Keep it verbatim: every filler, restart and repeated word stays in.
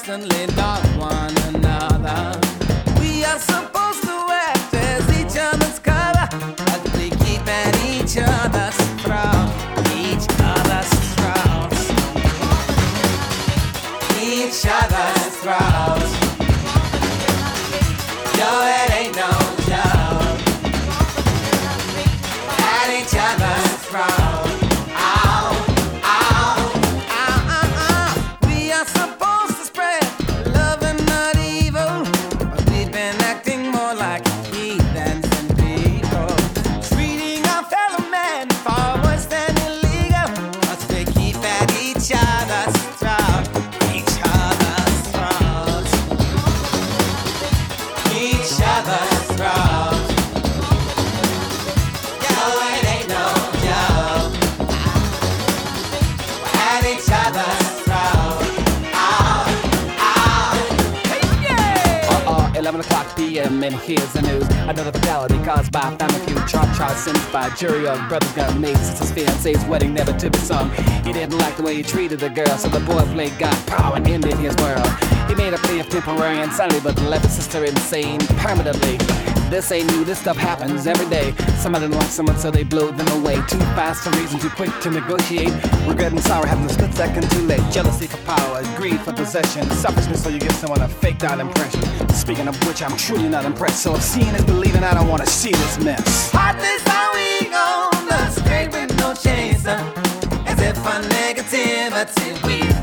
constantly love one another. We are supposed to act as each other's color, but we keep at each other's throat, each other's throats, each other's throats. Yo, it ain't no joke. At each other's throats. eleven o'clock p m and here's the news. Another fatality caused by a family feud. Charge charge sentenced by a jury of brothers got made since his fiance's wedding never to be sung. He didn't like the way he treated the girl, so the boy played God power and ended his world. He made a plea of temporary insanity, but left his sister insane permanently. This ain't new, this stuff happens every day. Somebody don't like someone, so they blow them away. Too fast for reason, too quick to negotiate. Regret and sorrow happen a split second too late. Jealousy for power, greed for possession, selfishness so you give someone a faked out impression. Speaking of which, I'm truly not impressed. So if seeing is believing, I don't want to see this mess. Heartless how we on the straight with no chaser, as if our negativity we